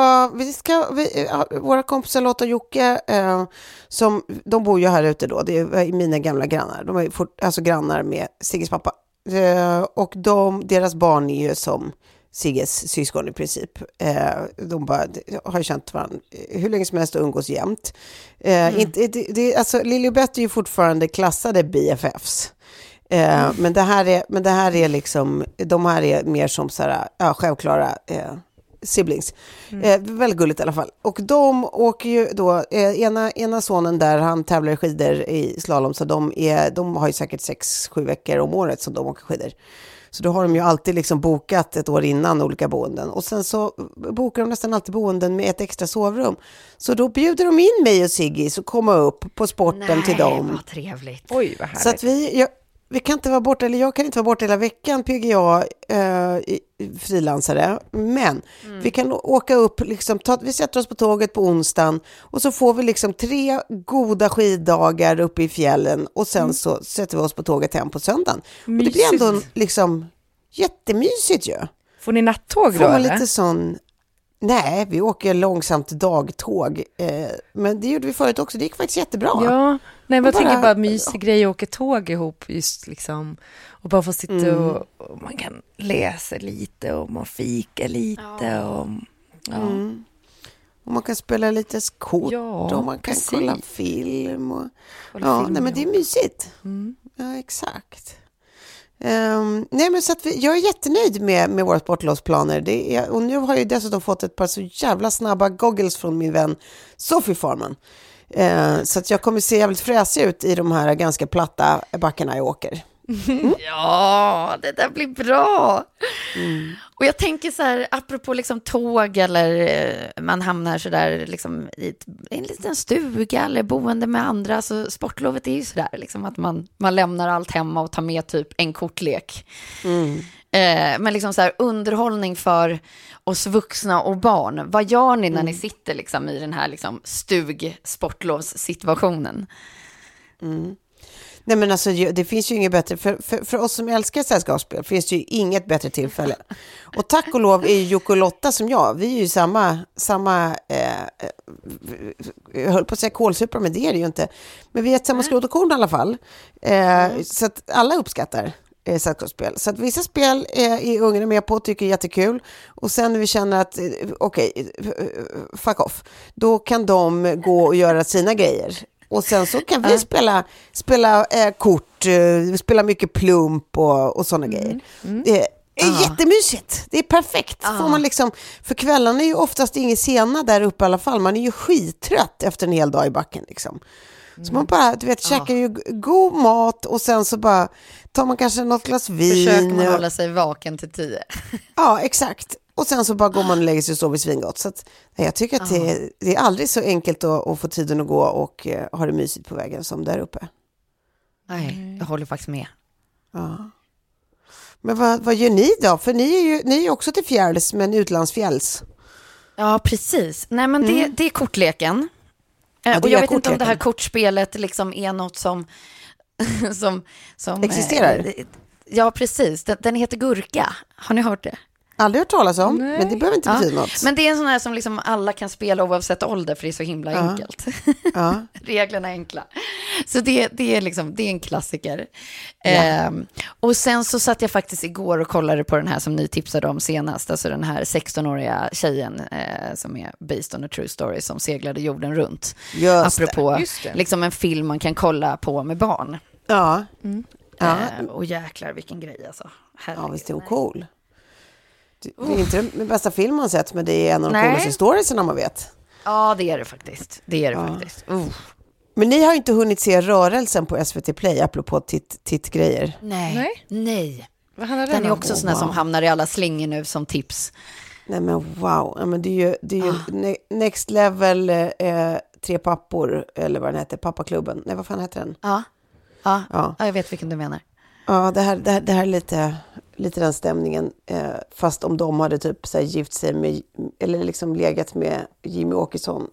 våra kompisar Lotta och Jocke de bor ju här ute då. Det är mina gamla grannar. De är alltså grannar med Sigges pappa. Och deras barn är ju som Sigges syskon i princip. De bara har känt varandra hur länge som helst och umgås jämt. Alltså Lily och Betty är ju fortfarande klassade BFFs. Men det här är liksom, de här är mer som så här, självklara siblings. Väldigt gulligt i alla fall. Och de åker ju då, ena sonen där, han tävlar i skidor i slalom, så de har ju säkert 6-7 veckor om året som de åker skidor. Så då har de ju alltid liksom bokat ett år innan olika boenden. Och sen så bokar de nästan alltid boenden med ett extra sovrum. Så då bjuder de in mig och Sigge så komma upp på sporten till dem. Nej, vad trevligt. Oj, vad härligt. Så att vi kan inte vara borta, eller jag kan inte vara borta hela veckan, PGA frilansare, men vi kan åka upp, liksom, vi sätter oss på tåget på onsdagen och så får vi liksom 3 goda skiddagar uppe i fjällen och sen så sätter vi oss på tåget hem på söndagen. Och det blir ändå liksom jättemysigt ju. Får ni nattåg då? Får man eller? lite sån... Nej, vi åker långsamt dagtåg. Men det gjorde vi förut också. Det gick faktiskt jättebra. Ja, nej, men jag tänker bara mysig grej att åka tåg ihop just liksom. Och bara få sitta och man kan läsa lite och man fika lite och Och man kan spela lite kort och man kan kolla film. Och, nej, men det är mysigt. Ja, exakt. Nej, men så att jag är jättenöjd med våra sportlovsplaner. Och nu har jag dessutom fått ett par så jävla snabba goggles från min vän Sofie Farman. Så att jag kommer se jävligt fräsig ut i de här ganska platta backarna jag åker. Ja, det där blir bra. Och jag tänker så här, apropå liksom tåg eller man hamnar så där liksom i en liten stuga eller boende med andra, så sportlovet är ju så där liksom att man lämnar allt hemma och tar med typ en kortlek. Men liksom så här, underhållning för oss vuxna och barn. Vad gör ni när ni sitter liksom i den här liksom sportlovssituationen? Nej, men alltså det finns ju inget bättre för oss som älskar sällskapsspel finns det ju inget bättre tillfälle. Och tack och lov är Jocke och Lotta som vi är ju samma jag höll på att säga kålsupor, men det är det ju inte. Men vi är ett samma skrot och korn i alla fall. Så att alla uppskattar sällskapsspel. Så att vissa spel är ungarna med på och tycker är jättekul. Och sen när vi känner att okej, fuck off, då kan de gå och göra sina grejer. Och sen så kan vi spela kort, spela mycket plump och sådana grejer. Det är jättemysigt. Det är perfekt. Får man liksom, för kvällarna är ju oftast ingen sena där uppe i alla fall. Man är ju skittrött efter en hel dag i backen liksom. Så man bara, du vet, käkar ju god mat och sen så bara tar man kanske något glas vin. Försöker man hålla sig vaken till 10. Ja, exakt. Och sen så bara går man och lägger sig och sover svingott. Så att, jag tycker att det är aldrig så enkelt att få tiden att gå och ha det mysigt på vägen som där uppe. Nej, jag håller faktiskt med. Ja. Men vad gör ni då? För ni är ju också till fjälls, men utlandsfjälls. Ja, precis. Nej, men det är kortleken. Ja, och jag vet inte om det här kortspelet liksom är något som existerar. Ja, precis. Den heter Gurka. Har ni hört det? Aldrig hört talas om, men det behöver inte betyda något. Men det är en sån här som liksom alla kan spela oavsett ålder, för det är så himla enkelt. Reglerna är enkla. Så det är en klassiker. Och sen så satt jag faktiskt igår och kollade på den här som ni tipsade om senast. Alltså den här 16-åriga tjejen som är based on a true story som seglade jorden runt. Apropå liksom en film man kan kolla på med barn. Ja. Och jäklar vilken grej alltså. Ja, visst är hon cool. Det är inte den bästa filmen man sett, men det är en av de coolaste storiesarna man vet. Ja, det är det faktiskt. Men ni har inte hunnit se Rörelsen på SVT Play, apropå tittgrejer. Nej. Den är också sån som hamnar i alla slingor nu som tips. Nej, men wow. Ja, men det är ju Next Level 3 pappor, eller vad den heter, Pappaklubben. Nej, vad fan heter den? Ja, jag vet vilken du menar. Ja, det här är lite den stämningen, fast om de hade typ så här, gift sig med, eller liksom legat med Jimmy Åkesson.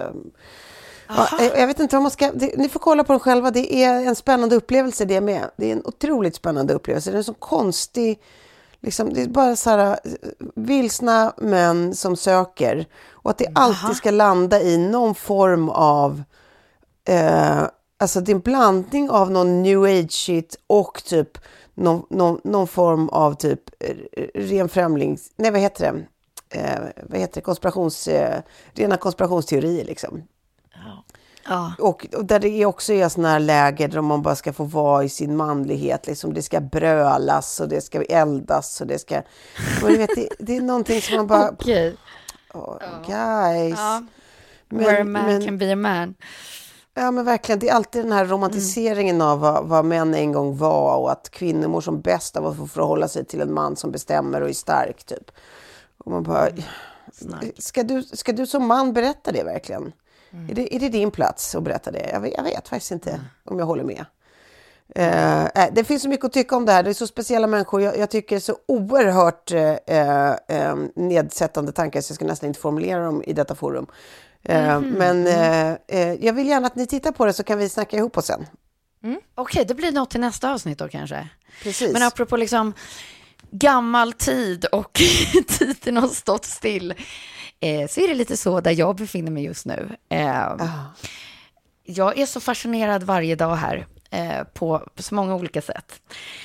Jag vet inte vad man ska... ni får kolla på den själva. Det är en spännande upplevelse det med. Det är en otroligt spännande upplevelse. Det är en så konstig... Liksom, det är bara så här vilsna män som söker. Och att det alltid ska landa i någon form av... alltså det är en blandning av någon new age shit och typ någon form av typ ren främlings... Nej, vad heter det? Rena konspirationsteorier liksom. Ja. Och där det också är såna här läger där man bara ska få vara i sin manlighet. Liksom det ska brölas och det ska eldas och det ska... Men du vet, det är någonting som man bara... Okej. Guys. Ja. Where a man can be a man. Ja, men verkligen. Det är alltid den här romantiseringen av vad män en gång var och att kvinnor mår som bäst av att få förhålla sig till en man som bestämmer och är stark, typ. Och man bara... Ska du som man berätta det verkligen? Är det din plats att berätta det? Jag vet faktiskt inte om jag håller med. Det finns så mycket att tycka om det här. Det är så speciella människor. Jag tycker det är så oerhört nedsättande tankar så jag ska nästan inte formulera dem i detta forum. Men jag vill gärna att ni tittar på det så kan vi snacka ihop oss sen. Okej, det blir något till nästa avsnitt då kanske. Precis. Men apropå liksom gammal tid och tiden har stått still, så är det lite så där jag befinner mig just nu. Jag är så fascinerad varje dag här på så många olika sätt.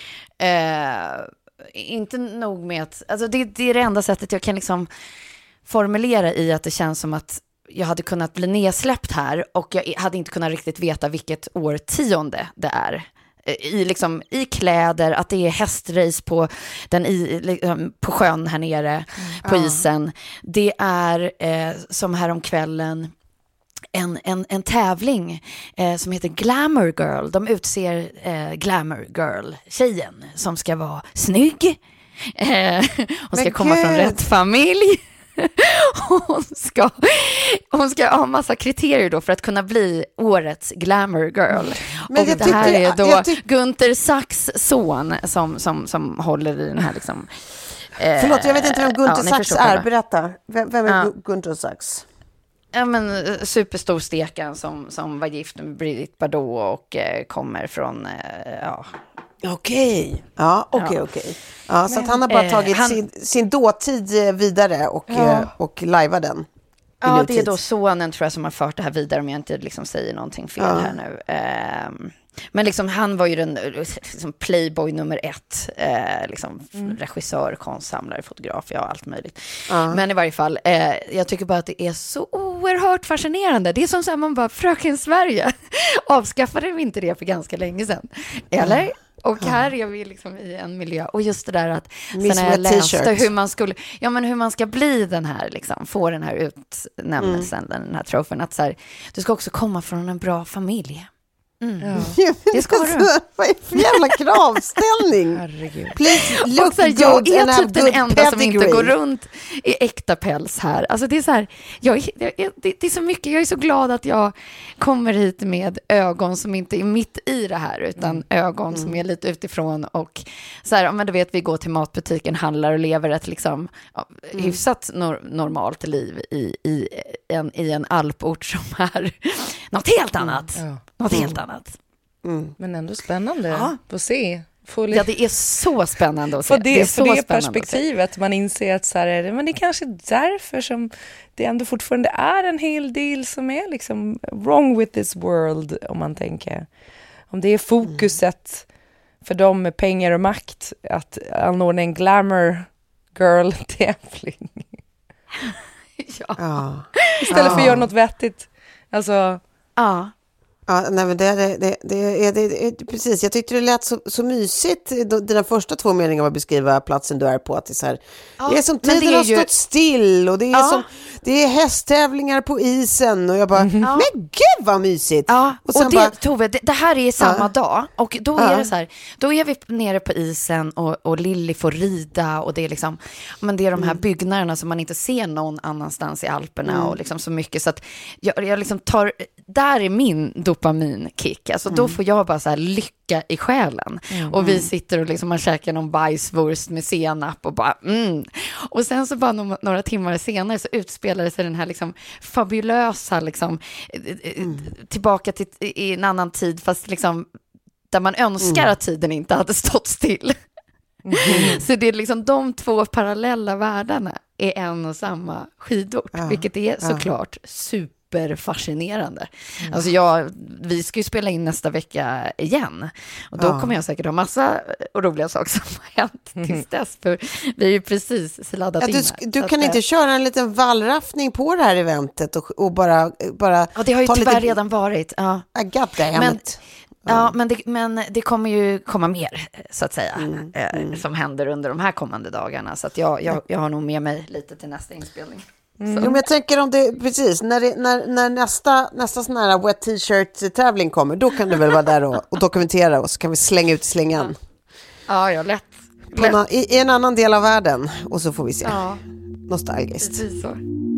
Inte nog med att, alltså det är det enda sättet jag kan liksom formulera i att det känns som att jag hade kunnat bli nedsläppt här och jag hade inte kunnat riktigt veta vilket årtionde det är. I kläder, att det är hästrace på sjön här nere på isen. Det är som här om kvällen en tävling som heter Glamour Girl. De utser Glamour Girl-tjejen som ska vara snygg. Hon ska komma från rätt familj. Hon ska ha massa kriterier då för att kunna bli årets Glamour Girl. Men och det här är då Gunther Sachs son som håller i den här liksom... Förlåt, jag vet inte vem Gunther Sachs är. Berätta. Vem är Gunther Sachs? Ja, men superstor stekan som var gift med Brigitte Bardot och kommer från... Okej. Ja, okej. Ja, så att han har bara tagit sin dåtid vidare och lajvar den. Ja, det är då sonen tror jag som har fört det här vidare om jag inte liksom säger någonting fel här nu. Men liksom han var ju den liksom playboy nummer 1, regissör, konstsamlare, fotograf, allt möjligt. Men i varje fall, jag tycker bara att det är så oerhört fascinerande. Det är som så här, man bara, Fröken Sverige, avskaffade vi inte det för ganska länge sedan? Eller? Och här är vi liksom i en miljö. Och just det där att sen när jag läste hur man ska bli den här, liksom, få den här utnämnelsen, den här trofén, att så här, du ska också komma från en bra familj. Det ska du. Vad är för jävla kravställning? Herregud. Please look good jag är and typ den enda pedigree. som inte går runt i äkta päls här. Alltså det är så här, det är så mycket. Jag är så glad att jag kommer hit med ögon som inte är mitt i det här, utan ögon som är lite utifrån och så här, men du vet, vi går till matbutiken, handlar och lever ett liksom hyfsat normalt liv i en alport som är något helt annat. Något helt annat. Men ändå spännande att se. Ja, det är så spännande att se. Det är så det perspektivet man inser att så här är det. Men det är kanske därför som det ändå fortfarande är en hel del som är liksom wrong with this world, om man tänker. Om det är fokuset för dem med pengar och makt att anordna en glamour girl-tävling. Istället för att göra något vettigt. Alltså... Ja, nej, men det är precis. Jag tyckte det lät så mysigt. Dina första 2 meningar var att beskriva platsen du är på. Att det är så här, det är som tiden har stått still och det är det är hästtävlingar på isen och jag bara, men gud vad mysigt. Ja, och sen det, Tove, det här är samma dag och då är det så här, då är vi nere på isen och Lilly får rida och det är liksom, men det är de här byggnaderna som man inte ser någon annanstans i Alperna och liksom så mycket så att jag liksom tar, där är min dopaminkick. Alltså då får jag bara så här lycka i själen. Och vi sitter och liksom man käkar någon bajswurst med senap och bara Och sen så bara några timmar senare så utspelar det sig den här liksom fabulösa liksom tillbaka till i en annan tid fast liksom där man önskar att tiden inte hade stått still. Så det är liksom de 2 parallella världarna är en och samma skidort, vilket är såklart super superfascinerande. Alltså vi ska ju spela in nästa vecka igen. Och då kommer jag säkert ha massa roliga saker som har hänt tills dess. För vi är ju precis sladdat in här. Du kan inte köra en liten vallraffning på det här eventet och bara ja, det har ju tyvärr redan varit. Ja. Men det kommer ju komma mer, så att säga, som händer under de här kommande dagarna. Så att jag har nog med mig lite till nästa inspelning. Jo, men jag tänker om det, precis, när nästa sån här wet t-shirt-tävling kommer, då kan du väl vara där och dokumentera och så kan vi slänga ut slingan. Ja, lätt. I en annan del av världen och så får vi se. Ja. Nostalgiskt. Precis så.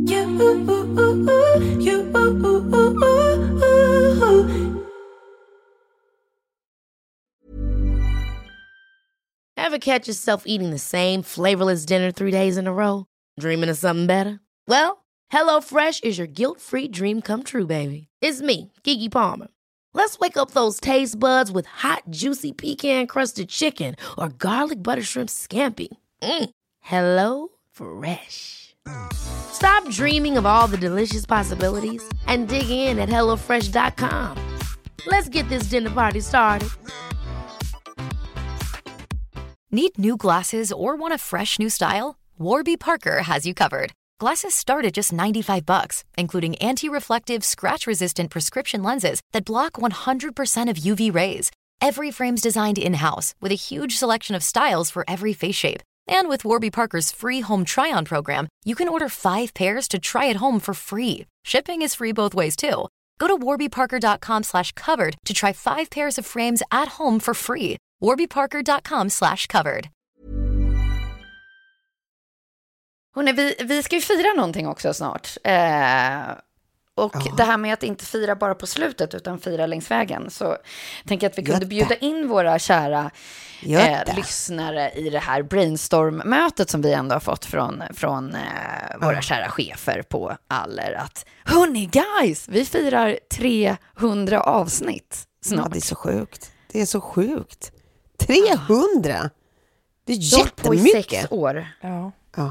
Ever catch yourself eating the same flavorless dinner 3 days in a row? Dreaming of something better? Well, HelloFresh is your guilt-free dream come true, baby. It's me, Keke Palmer. Let's wake up those taste buds with hot, juicy pecan-crusted chicken or garlic butter shrimp scampi. Hello Fresh. Stop dreaming of all the delicious possibilities and dig in at HelloFresh.com. Let's get this dinner party started. Need new glasses or want a fresh new style? Warby Parker has you covered. Glasses start at just $95, including anti-reflective, scratch-resistant prescription lenses that block 100% of UV rays. Every frame's designed in-house with a huge selection of styles for every face shape. And with Warby Parker's free home try-on program, you can order 5 pairs to try at home for free. Shipping is free both ways, too. Go to warbyparker.com/covered to try 5 pairs of frames at home for free. warbyparker.com/covered. Hörrni, vi ska ju fira någonting också snart. Det här med att inte fira bara på slutet utan fira längs vägen. Så tänker jag att vi kunde bjuda in våra kära lyssnare i det här brainstorm-mötet som vi ändå har fått från våra kära chefer på Aller. Att, hörni guys, vi firar 300 avsnitt snart. Ja, det är så sjukt. Det är så sjukt. 300! Det är jättemycket. På 6 år. Ja.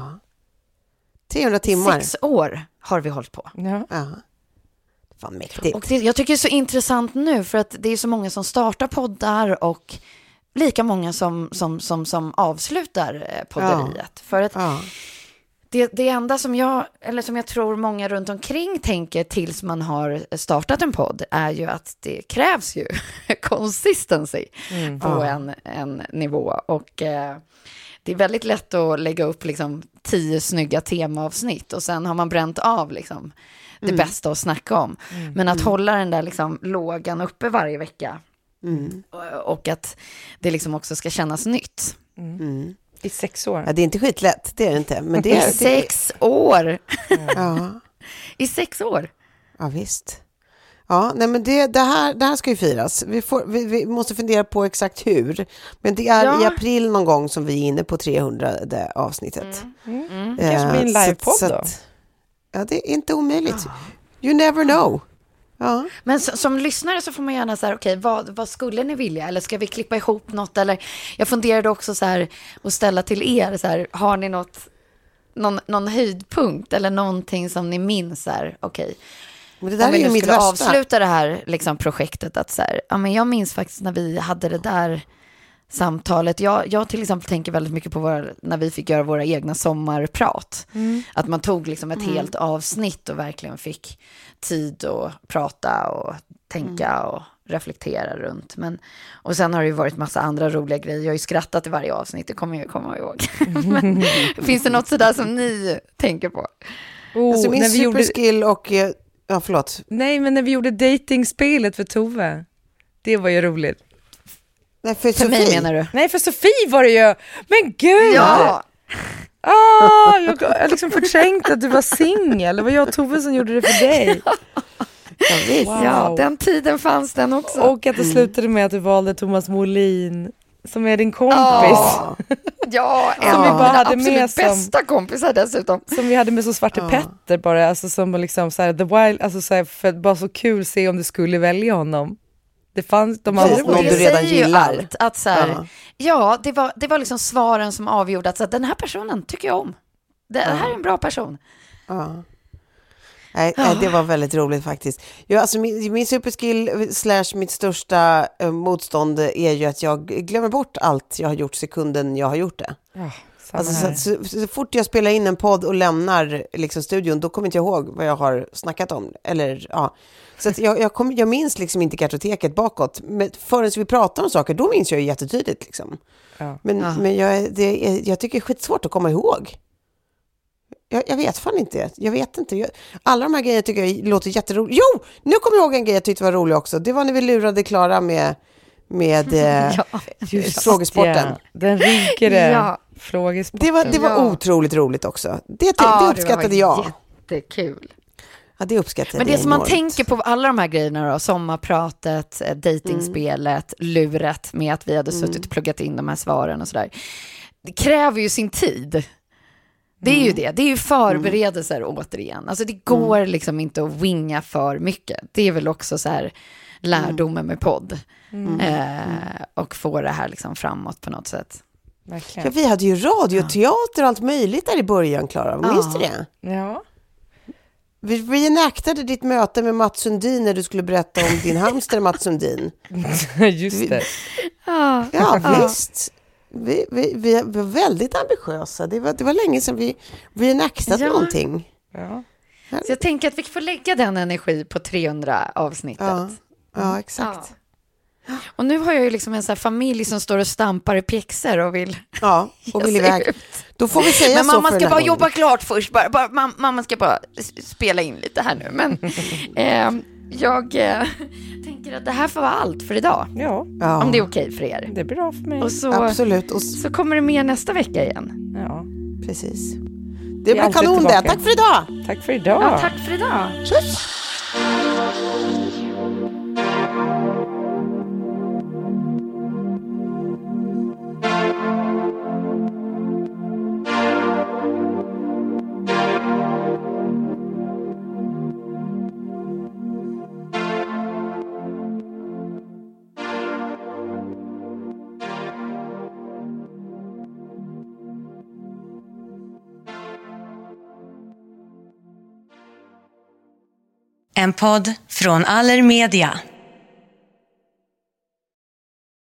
300 timmar. 6 år har vi hållit på. Ja. Fan, mäktigt. Och jag tycker det är så intressant nu för att det är så många som startar poddar och lika många som avslutar podderiet. För att det enda som jag tror många runt omkring tänker tills man har startat en podd är ju att det krävs ju consistency på en nivå. Och det är väldigt lätt att lägga upp liksom 10 snygga temaavsnitt och sen har man bränt av liksom det bästa att snacka om. Men att hålla den där liksom lågan uppe varje vecka och att det liksom också ska kännas nytt. I 6 år. Ja, det är inte skitlätt, det är det inte. Men det är, I 6 år! Ja. I 6 år! Ja, visst. Ja, nej, men det här ska ju firas. Vi måste fundera på exakt hur. Men det är i april någon gång som vi är inne på 300:e avsnittet. Kanske blir en livepodd då? Ja, det är inte omöjligt. You never know. Ja. Men som lyssnare så får man gärna så här, okej, vad skulle ni vilja? Eller ska vi klippa ihop något? Eller jag funderade också så här att ställa till er så här, har ni någon höjdpunkt eller någonting som ni minns här? Okej. Men det där om vi är ju mitt skulle värsta. avsluta det här liksom projektet att så här, ja men jag minns faktiskt när vi hade det där samtalet. Jag till exempel tänker väldigt mycket på när vi fick göra våra egna sommarprat. Att man tog liksom ett helt avsnitt och verkligen fick tid att prata och tänka och reflektera runt. Och sen har det ju varit massa andra roliga grejer. Jag har ju skrattat i varje avsnitt, det kommer jag komma ihåg. Men finns det något sådär som ni tänker på? Alltså min superskill och... Ja, förlåt. Nej, men när vi gjorde datingspelet för Tove. Det var ju roligt. Nej, för mig menar du? Nej, för Sofie var det ju. Men gud! Ja! Jag liksom förträngt att du var singel. Det var jag och Tove som gjorde det för dig. Wow. Ja, den tiden fanns den också. Och att det slutade med att du valde Thomas Molin som är din kompis. Ja, som vi bara hade med absolut bästa kompisar dessutom. Som vi hade med som Svarte Petter bara, alltså som liksom så här, the wild, alltså så här, för bara så kul se om du skulle välja honom. Det fanns de andra någon du redan gillar. Allt, att så här, ja, det var liksom svaren som avgjorde att så här, den här personen tycker jag om. Det här är en bra person. Ja. Nej, det var väldigt roligt faktiskt. Alltså min superskill / mitt största motstånd är ju att jag glömmer bort allt jag har gjort sekunden jag har gjort det. Alltså, så fort jag spelar in en podd och lämnar liksom studion, då kommer inte jag ihåg vad jag har snackat om. Eller, ja. Så att jag minns liksom inte kartoteket bakåt. Men förrän vi pratar om saker, då minns jag ju jättetydligt. Liksom. Ja. Men jag tycker det är skitsvårt att komma ihåg. Jag vet fan inte. Jag vet inte. Alla de här grejerna tycker jag låter jätteroligt. Jo, nu kommer jag ihåg en grej jag tyckte var rolig också. Det var när vi lurade Klara med frågesporten. Den rinkade frågesporten. Det var otroligt roligt också. Det uppskattade jag. Jättekul. Ja, det uppskattade jag. Men det som man tänker på alla de här grejerna då, sommarpratet, dejtingspelet, luret med att vi hade suttit och pluggat in de här svaren och sådär. Det kräver ju sin tid. Det är ju det. Det är ju förberedelser återigen. Alltså det går liksom inte att winga för mycket. Det är väl också så här lärdomen med podd. Och få det här liksom framåt på något sätt. Ja, vi hade ju radio, teater och allt möjligt där i början, Klara. Minns du det? Ja. Vi reenactade ditt möte med Mats Sundin när du skulle berätta om din hamster Mats Sundin. Just det. Ja, visst. Vi var väldigt ambitiösa. Det var länge sedan vi reenactade någonting. Ja. Så jag tänker att vi får lägga den energi på 300 avsnittet. Ja, exakt. Ja. Och nu har jag ju liksom en sån här familj som står och stampar i pjäxor och vill iväg. Då får vi säga men så. Men mamma ska bara jobba klart först. Mamma ska bara spela in lite här nu. Men jag tänker att det här får vara allt för idag. Ja. Om det är okej för er. Det är bra för mig. Och så, absolut. Och så kommer det med nästa vecka igen. Ja, precis. Det blir kanon det. Tack för idag. Tack för idag. Ja, tack för idag. Tjus. En podd från Allermedia.